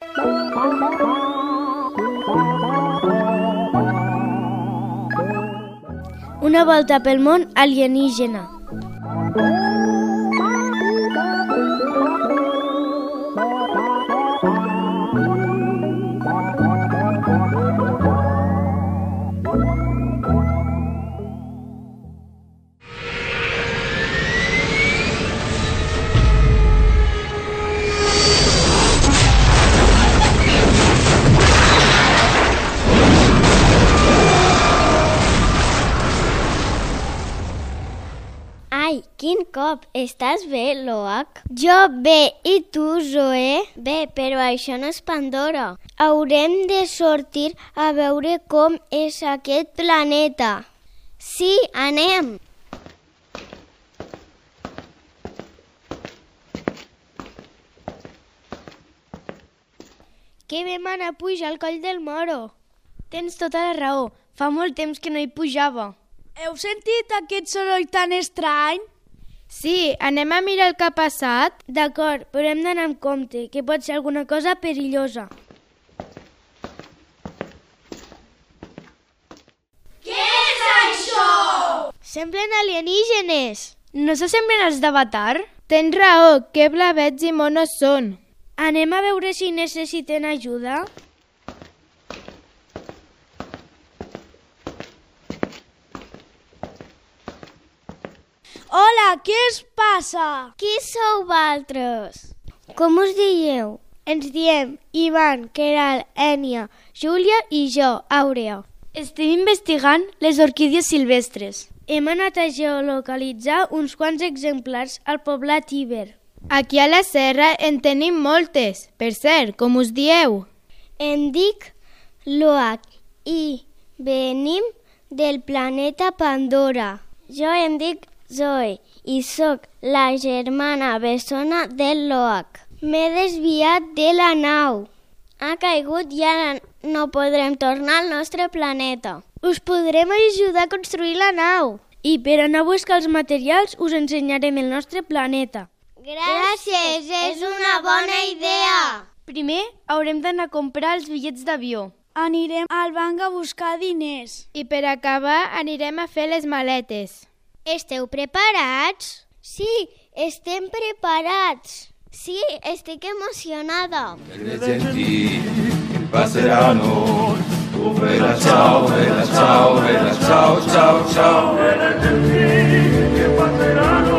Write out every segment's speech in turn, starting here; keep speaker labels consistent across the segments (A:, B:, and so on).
A: Una volta pel món alienígena. Ai, quin cop! Estàs bé, Loac? Jo bé, i tu, Zoe? Bé, però això no és Pandora. Haurem de sortir a veure com és aquest planeta. Sí, anem! Que vam anar a pujar al coll del Moro. Tens tota la raó, fa molt temps que no hi pujava.
B: Heu sentit aquest soroll tan estrany?
A: Sí, anem a mirar el que ha passat. D'acord, però hem d'anar amb compte, que pot ser alguna cosa perillosa.
B: Què és això?
A: Semblen alienígenes. No s'assemblen als d'Avatar?
C: Tens raó, que blavets i monos són.
A: Anem a veure si necessiten ajuda.
B: Hola, què us passa?
A: Qui sou vosaltres? Com us dieu? Ens diem Ivan, Queralt, Ènia, Júlia i jo, Àurea. Estem investigant les orquídies silvestres. Hem anat a geolocalitzar uns quants exemplars al poblat Iber.
C: Aquí a la serra en tenim moltes. Per cert, com us dieu?
A: Em dic Loac i venim del planeta Pandora. Jo em dic Zoe i sóc la germana bessona del Loac. M'he desviat de la nau. Ha caigut i ara no podrem tornar al nostre planeta. Us podrem ajudar a construir la nau. I per anar a buscar els materials us ensenyarem el nostre planeta. Gràcies, és una bona idea. Primer haurem d'anar a comprar els bitllets d'avió.
B: Anirem al banc a buscar diners.
C: I per acabar anirem a fer les maletes.
A: Esteu preparats? Sí, estem preparats. Sí, estic emocionada.
D: Passeranno, tu bella ciao, ciao, ciao, ciao. Que passeranno,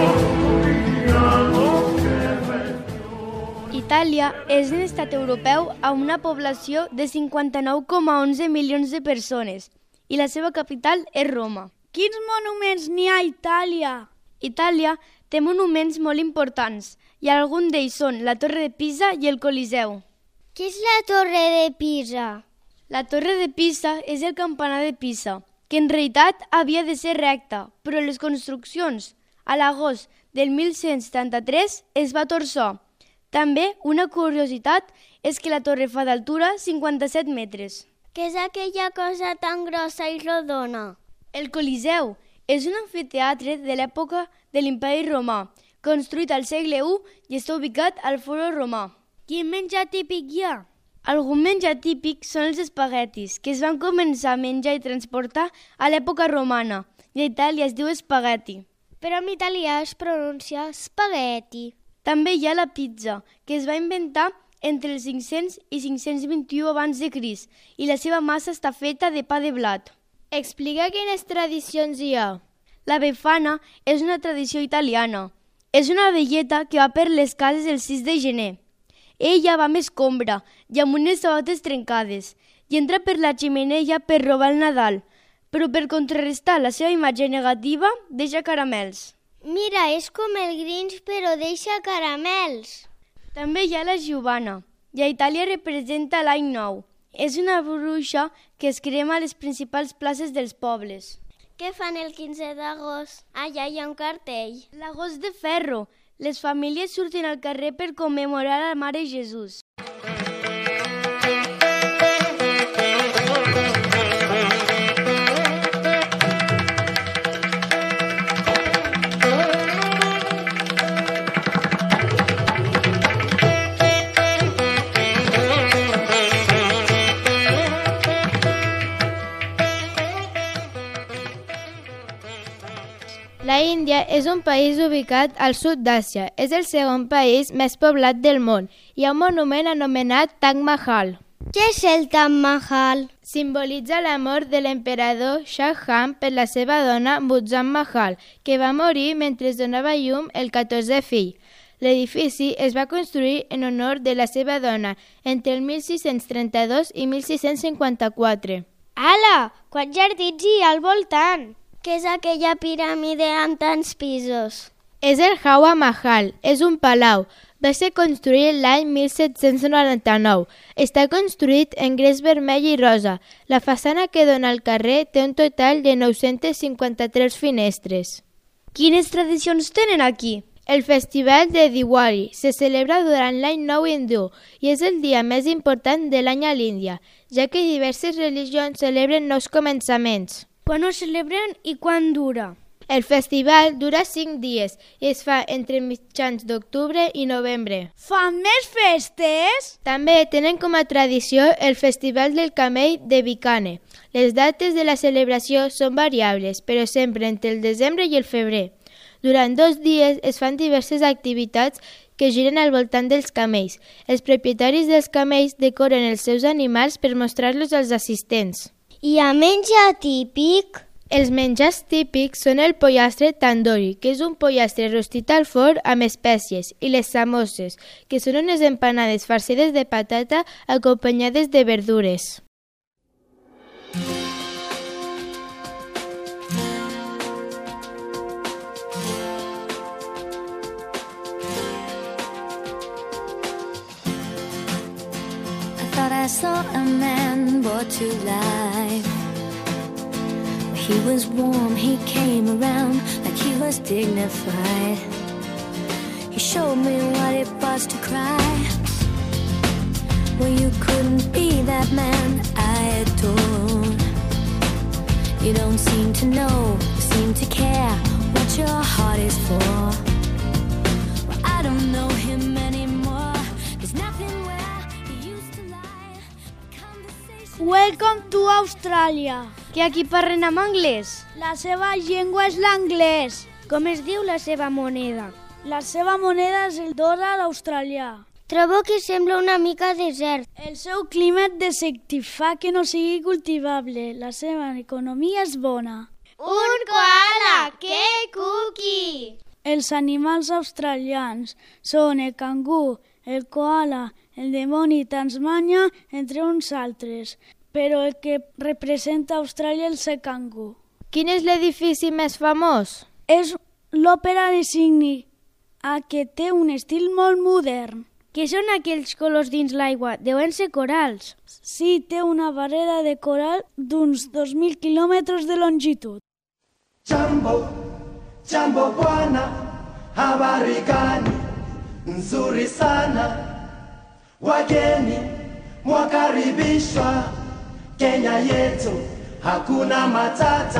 A: Itàlia és un estat europeu amb una població de 59,11 milions de persones i la seva capital és Roma.
B: Quins monuments n'hi ha a Itàlia?
A: Itàlia té monuments molt importants i alguns d'ells són la Torre de Pisa i el Coliseu. Què és la Torre de Pisa? La Torre de Pisa és el campanar de Pisa, que en realitat havia de ser recta, però les construccions a l'agost del 1173 es va torçar. També una curiositat és que la torre fa d'altura 57 metres. Què és aquella cosa tan grossa i rodona? El Coliseu és un amfiteatre de l'època de l'Imperi Romà, construït al segle I i està ubicat al Fòrum Romà. Quin menjar típic hi ha? Algun menjar típic són els espaguetis, que es van començar a menjar i transportar a l'època romana, i a Itàlia es diu espagueti. Però en italià es pronuncia spaghetti. També hi ha la pizza, que es va inventar entre els 500 i 521 abans de Crist, i la seva massa està feta de pa de blat.
C: Explica quines tradicions hi ha.
A: La befana és una tradició italiana. És una velleta que va per les cases el 6 de gener. Ella va amb escombra i amb unes sabates trencades i entra per la xemeneia per robar el Nadal, però per contrarrestar la seva imatge negativa deixa caramels. Mira, és com el Grinch però deixa caramels. També hi ha la Giovanna i a Itàlia representa l'any nou. És una bruixa que es crema a les principals places dels pobles. Què fan el 15 d'agost? Allà hi ha un cartell. L'agost de ferro. Les famílies surten al carrer per commemorar la Mare Jesús.
C: La Índia és un país ubicat al sud d'Àsia. És el segon país més poblat del món. Hi ha un monument anomenat Taj Mahal.
A: Què és el Taj Mahal?
C: Simbolitza l'amor de l'emperador Shah Jahan per la seva dona Muzaffer Mahal, que va morir mentre donava llum el 14è fill. L'edifici es va construir en honor de la seva dona entre el 1632 i 1654.
A: Ala! Quants jardins hi ha al voltant? Què és aquella piràmide amb tants pisos?
C: És el Hawa Mahal, és un palau. Va ser construït l'any 1799. Està construït en gres vermell i rosa. La façana que dona al carrer té un total de 953 finestres.
A: Quines tradicions tenen aquí?
C: El festival de Diwali se celebra durant l'any nou hindú i és el dia més important de l'any a l'Índia, ja que diverses religions celebren nous començaments.
A: Quan ho celebren i quan dura?
C: El festival dura 5 dies i es fa entre mitjans d'octubre i novembre.
B: Fan més festes?
C: També tenen com a tradició el Festival del Camell de Bikaner. Les dates de la celebració són variables, però sempre entre el desembre i el febrer. Durant 2 dies es fan diverses activitats que giren al voltant dels camells. Els propietaris dels camells decoren els seus animals per mostrar-los als assistents.
A: Hi ha menjar típic?
C: Els menjars típics són el pollastre tandoori, que és un pollastre rostit al forn amb espècies, i les samoses, que són unes empanades farcides de patata acompanyades de verdures.
E: I thought I saw a man brought to life. He was warm, he came around like he was dignified. He showed me what it was to cry. Well, you couldn't be that man I adored. You don't seem to know, seem to care what your heart is for. Well, I don't know him anymore. There's nothing where he used to lie.
B: Welcome to Australia.
A: Que aquí parlen en anglès?
B: La seva llengua és l'anglès.
A: Com es diu la seva moneda?
B: La seva moneda és el dòlar australià.
A: Trobo que sembla una mica desert.
B: El seu clima desèrtic fa que no sigui cultivable. La seva economia és bona.
A: Un koala! Que cuqui!
B: Els animals australians són el cangú, el koala, el dimoni Tasmània, entre uns altres. Però el que representa Austràlia és el cangú.
C: Quin és l'edifici més famós?
B: És l'Òpera de Sydney, que té un estil molt modern.
A: Què són aquells colors dins l'aigua? Deuen ser corals.
B: Sí, té una barrera de coral d'uns 2.000 quilòmetres de longitud.
F: Jambo, jambo bwana, habari gani? Nzuri sana, wageni mwakaribishwa. Kenya yetu hakuna matata.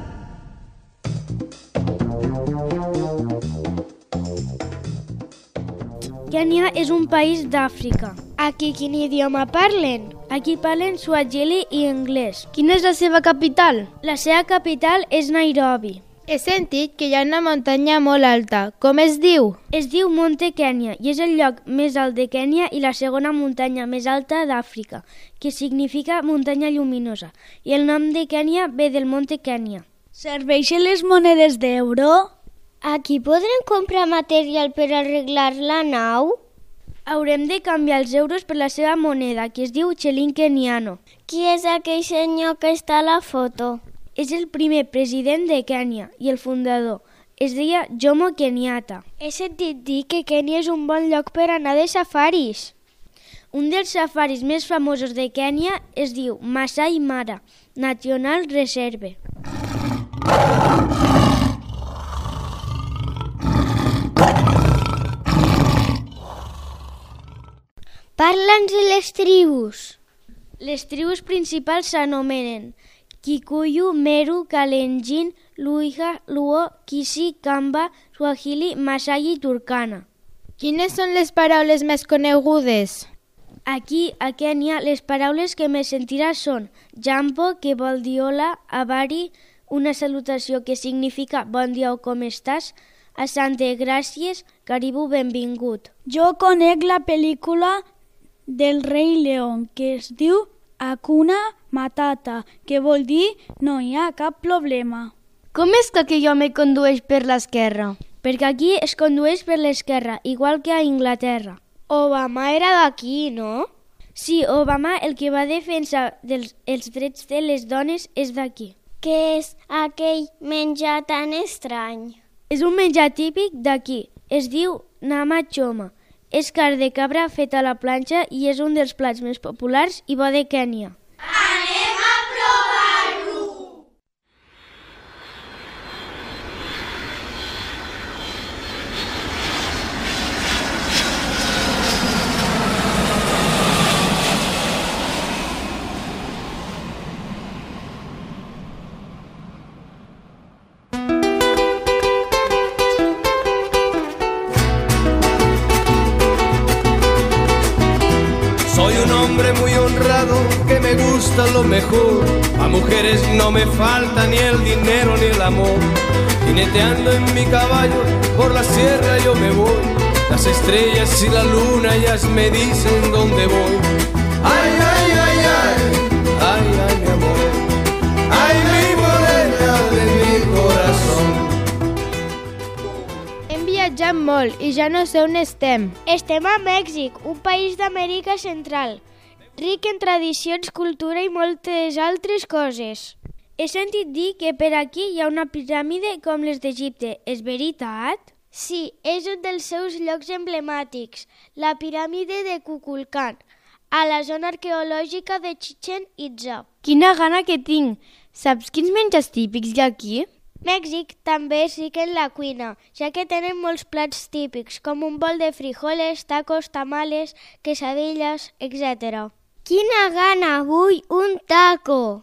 A: Kenya és un país d'Àfrica. Aquí quin idioma parlen? Aquí parlen swahili i anglès. Quina és la seva capital? La seva capital és Nairobi.
C: He sentit que hi ha una muntanya molt alta. Com es diu?
A: Es diu Monte Kenya i és el lloc més alt de Kenya i la segona muntanya més alta d'Àfrica, que significa muntanya lluminosa. I el nom de Kenya ve del Monte Kenya.
B: Serveixen les monedes d'euro?
A: Aquí podrem comprar material per arreglar la nau? Haurem de canviar els euros per la seva moneda, que es diu xelin keniano. Qui és aquell senyor que està a la foto? És el primer president de Kenya i el fundador. Es deia Jomo Kenyatta. He sentit dir que Kenya és un bon lloc per anar de safaris. Un dels safaris més famosos de Kenya es diu Masai Mara National Reserve. Parla'ns de les tribus. Les tribus principals s'anomenen Kikuyu, Meru, Kalenjin, Luhya, Luo, Kisi, Kamba, Swahili, Masai i Turkana.
C: Quines són les paraules més conegudes?
A: Aquí, a Kenya, les paraules que més sentiràs són Jambo, que vol dir hola, Abari, una salutació que significa bon dia o com estàs, a Sante gràcies, Caribou benvingut.
B: Jo conec la pel·lícula del rei León, que es diu Hakuna Matata, que vol dir no hi ha cap problema.
A: Com és que aquell home condueix per l'esquerra? Perquè aquí es condueix per l'esquerra, igual que a Inglaterra. Obama era d'aquí, no? Sí, Obama, el que va defensar els drets de les dones, és d'aquí.
G: Què és aquell menjar tan estrany?
A: És un menjar típic d'aquí. Es diu nama choma. És carn de cabra feta a la planxa i és un dels plats més populars i bo de Kènia.
H: Anem a provar-ho!
I: Soy un hombre muy honrado que me gusta lo mejor. A mujeres no me falta ni el dinero ni el amor. Jineteando en mi caballo por la sierra yo me voy. Las estrellas y la luna ellas me dicen dónde voy. Ay, ay, ay, ay, ay, ay, mi amor. Ay, mi morena de mi corazón.
C: Hem viatjat molt i ja no sé on estem.
A: Estem a Mèxic, un país d'Amèrica Central, ric en tradicions, cultura i moltes altres coses. He sentit dir que per aquí hi ha una piràmide com les d'Egipte. És veritat? Sí, és un dels seus llocs emblemàtics, la piràmide de Kukulkan, a la zona arqueològica de Chichén Itzá. Quina gana que tinc! Saps quins menjars típics hi ha aquí? Mèxic també és ric en la cuina, ja que tenen molts plats típics, com un bol de frijoles, tacos, tamales, quesadillas, etc. Quina gana! Vull un taco!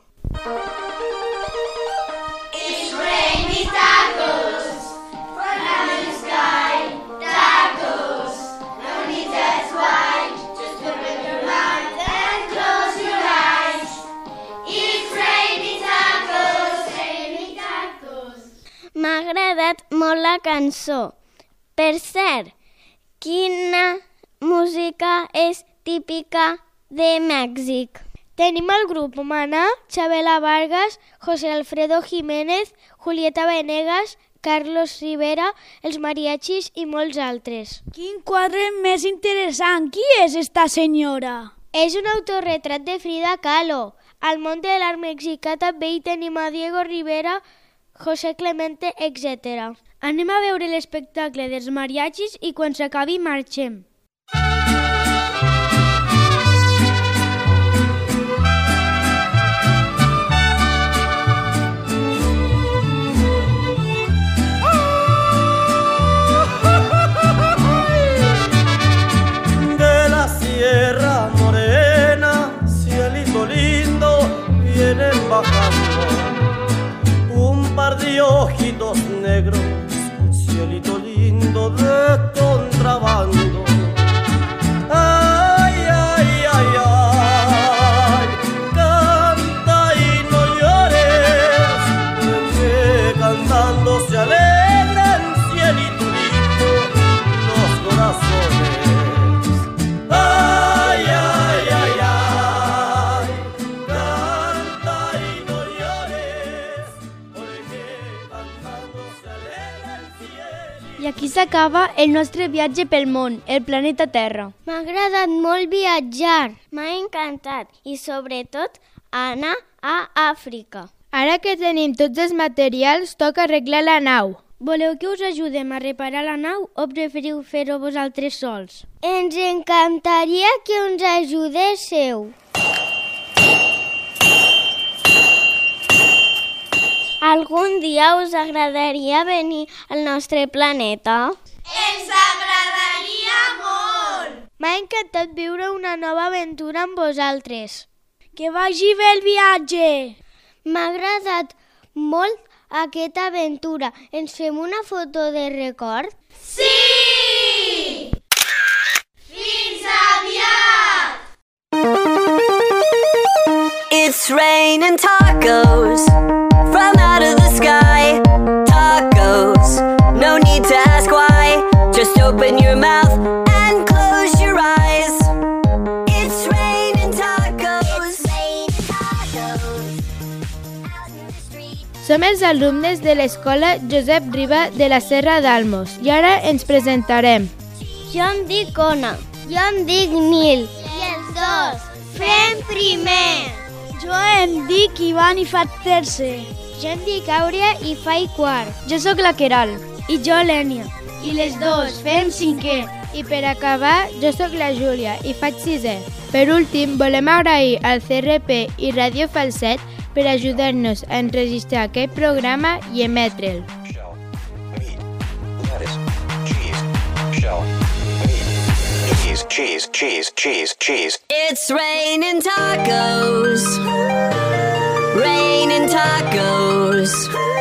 H: It's rainy tacos from the sky. Tacos, no need that's why. Just open your mouth and close your eyes. It's rainy tacos, rainy tacos.
G: M'ha agradat molt la cançó. Per cert, quina música és típica de Mèxic?
A: Tenim el grup Maná, Chabela Vargas, José Alfredo Jiménez, Julieta Venegas, Carlos Rivera, els mariachis i molts altres.
B: Quin quadre més interessant! Qui és esta senyora?
A: És un autorretrat de Frida Kahlo. Al món de l'art mexicà també hi tenim a Diego Rivera, José Clemente, etc. Anem a veure l'espectacle dels mariachis i quan s'acabi marxem.
F: De la Sierra Morena, cielito lindo, vienen bajando un par de ojitos negros, cielito lindo de contrabando. Ay, ay, ay, ay, canta y no llores, que cantando se alegran, cielito lindo, los corazones. Ay, ay, ay, ay, canta y no llores, porque cantando se alegra el cielo.
A: I aquí s'acaba el nostre viatge pel món, el planeta Terra.
G: M'ha agradat molt viatjar, m'ha encantat i sobretot anar a Àfrica.
C: Ara que tenim tots els materials, toca arreglar la nau.
A: Voleu que us ajudem a reparar la nau o preferiu fer-ho vosaltres sols?
G: Ens encantaria que ens ajudéssiu. Algun dia us agradaria venir al nostre planeta?
H: Ens agradaria molt!
A: M'ha encantat viure una nova aventura amb vosaltres.
B: Que vagi bé el viatge!
G: M'ha agradat molt aquesta aventura. Ens fem una foto de record?
H: Sí! Fins aviat!
E: It's raining tacos from out of the
J: sky. Tacos, no need to ask why. Just open your mouth and close your eyes. It's raining tacos.
C: Som els alumnes de l'escola Josep Riba de la Serra d'Almos i ara ens presentarem.
G: Jo em dic Ona. Jo em dic Nil. I els dos fem primer.
B: Jo em dic Ivan i faig tercer.
A: Jo em dic Àurea i faig quart. Jo sóc la Queralt.
B: I jo l'Ènia.
A: I les dos fem cinquè.
C: I per acabar, jo sóc la Júlia i faig sisè. Per últim, volem agrair al CRP i Radio Falset per ajudar-nos a enregistrar aquest programa i emetre'l.
K: Cheese, cheese, cheese, cheese.
J: It's raining tacos. Raining tacos.